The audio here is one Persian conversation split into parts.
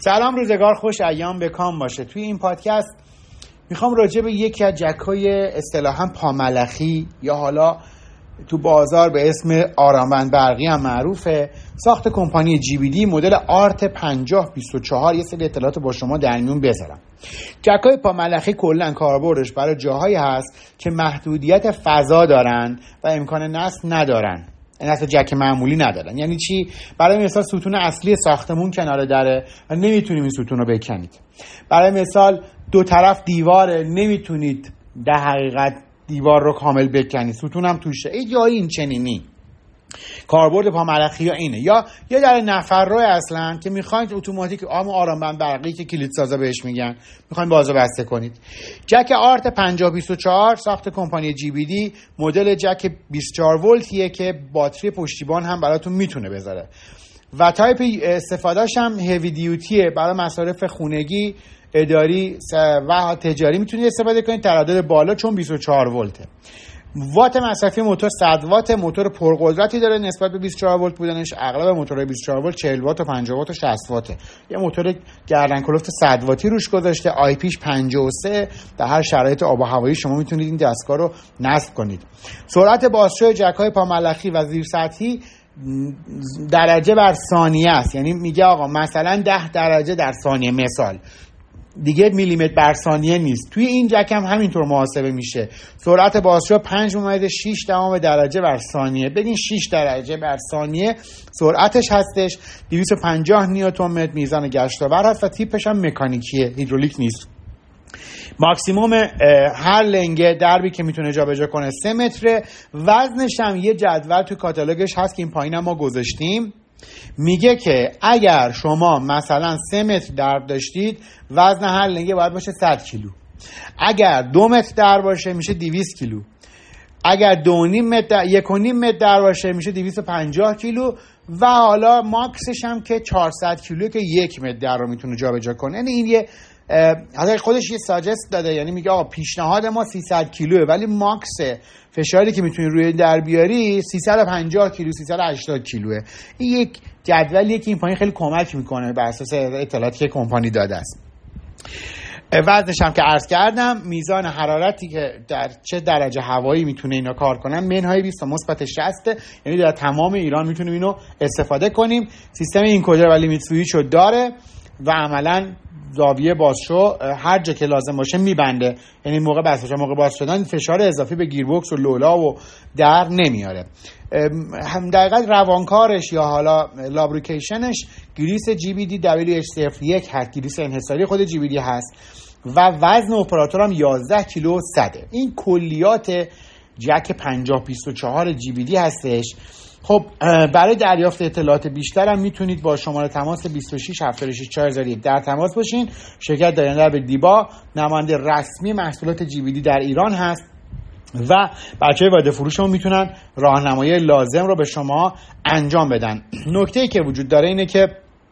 سلام، روزگار خوش، ایام بکام باشه. توی این پادکست میخوام راجع به یکی از جک‌های اصطلاحاً پاملخی یا حالا تو بازار به اسم آرامبند برقی هم معروفه، ساخت کمپانی GBD مدل آرت 5024 یه سری اطلاعات با شما در میون بذارم. جک‌های پاملخی کلاً کاربردش برای جاهایی هست که محدودیت فضا دارن و امکان نصب ندارن، نصب جک معمولی ندارن. یعنی چی؟ برای مثال ستون اصلی ساختمون کنار دره و نمیتونیم این ستون رو بکنید. برای مثال دو طرف دیواره، نمیتونید در حقیقت دیوار رو کامل بکنید، ستون هم توشه. یا این چنینی کاربرد پاملخی ها اینه. یا در نفررو اصلا که میخواید اتوماتیک آرامبند برقی که کلید سازا بهش میگن، میخواید بازو بسته کنید. جک آرت 5024 ساخت کمپانی GBD مدل جک 24 ولتیه که باتری پشتیبان هم براتون میتونه بذاره و تایپ استفادهش هم هیوی دیوتیه، برای مصارف خونگی، اداری و تجاری میتونید استفاده کنید. تردد بالا چون 24 ولته. وات مصرفی موتور 100 وات، موتور پرقدرتی داره نسبت به 24 ولت بودنش. اغلب موتورهای 24 ولت 40 وات و 50 وات و 60 واته. یه موتور گردن کلفت 100 واتی روش گذاشته، آی پیش 53. در هر شرایط آب و هوایی شما میتونید این دستگاه رو نصب کنید. سرعت بازشو جک‌های پاملخی و زیر سطحی درجه بر ثانیه است. یعنی میگه آقا مثلا 10 درجه در ثانیه، مثال دیگه میلیمتر بر ثانیه نیست. توی این جک هم همینطور محاسبه میشه. سرعت بازشو 5.6 درجه بر ثانیه، بگین 6 درجه بر ثانیه سرعتش هستش. 250 نیوتن متر میزان گشت‌آور هست و تیپش هم مکانیکیه، هیدرولیک نیست. ماکسیموم هر لنگه دربی که میتونه جابجا کنه 3 متره. وزنش هم یه جدول تو کاتالوگش هست که این پایین هم ما گذاشتیم. میگه که اگر شما مثلا 3 متر درب داشتید، وزن هر لنگه باید باشه 100 کیلو. اگر 2 متر درب باشه میشه 200 کیلو. اگر 1.5 متر درب باشه میشه 250 کیلو. و حالا ماکسش هم که 400 کیلو که 1 متر درب رو میتونه جابجا کنه. یعنی این یه حتی خودش یه ساجست داده، یعنی میگه آقا پیشنهاد ما 300 کیلوه ولی ماکس فشاری که میتونی روی در بیاری 350 کیلو 380 کیلوه. این یک جدولیه که این پایین خیلی کمک میکنه بر اساس اطلاعاتی که کمپانی داده است. وزنش هم که عرض کردم، میزان حرارتی که در چه درجه هوایی میتونه اینا کار کنن منهای 20 تا مثبت 60، یعنی در تمام ایران میتونیم اینو استفاده کنیم. سیستم اینکودر و لیمیت سوئیچ رو داره و عملاً زاویه بازشو هر جا که لازم باشه میبنده. یعنی موقع باز شدن فشار اضافی به گیربکس و لولا و در نمیاره. هم دقیقاً روانکارش یا حالا لابریکیشنش گریس GBD WH01 هست، گریس انحصاری خود GBD هست و وزن اپراتور هم 11 کیلو صده. این کلیات جک 5024 GBD هستش. خب برای دریافت اطلاعات بیشتر هم میتونید با شماره تماس 26 76 4001 در تماس باشین. شرکت داینده به دیبا نماینده رسمی محصولات GBD در ایران هست و بچه‌های واحد فروش هم میتونن راهنمایی لازم رو به شما انجام بدن. نکته‌ای که وجود داره اینه که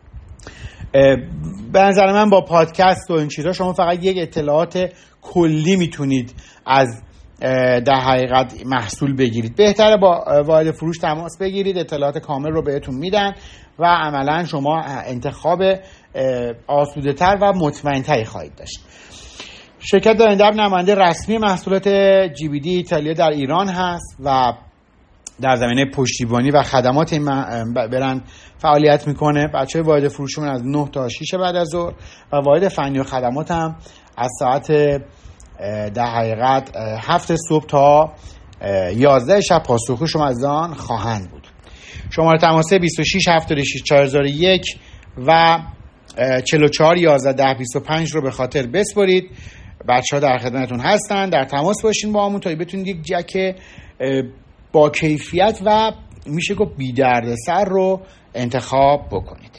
به نظر من با پادکست و این چیزا شما فقط یک اطلاعات کلی میتونید از در حقیقت محصول بگیرید. بهتره با واحد فروش تماس بگیرید، اطلاعات کامل رو بهتون میدن و عملا شما انتخاب آسوده تر و مطمئن تری خواهید داشت. شرکت داینده نماینده رسمی محصولات GBD ایتالیا در ایران هست و در زمینه پشتیبانی و خدمات این برند فعالیت میکنه. بچه‌های واحد فروشمون از 9 تا 6 بعد از ظهر و واحد فنی و خدمات هم از ساعت در حقیقت 7 صبح تا 11 شب پاسخگوی شما از آن خواهند بود. شماره تماس 26 76 4001 و 44 11 10 25 رو به خاطر بسپرید. بچه‌ها در خدمتتون هستن. در تماس باشین با همون تا بتونید یک جک با کیفیت و میشه گفت بی دردسر رو انتخاب بکنید.